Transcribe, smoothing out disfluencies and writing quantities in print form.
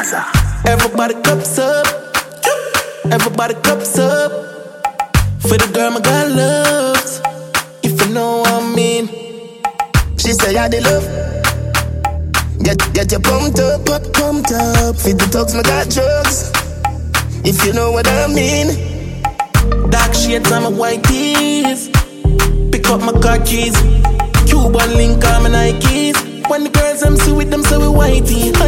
Everybody cups up. Everybody cups up. For the girl my God loves. If you know what I mean. She say I the love. Get your pumped up. Feed the dogs, my got drugs. If you know what I mean. Dark shades on my white tees. Pick up my car keys. Cuban link on my Nikes. When the girls I'm see with them, so we whitey.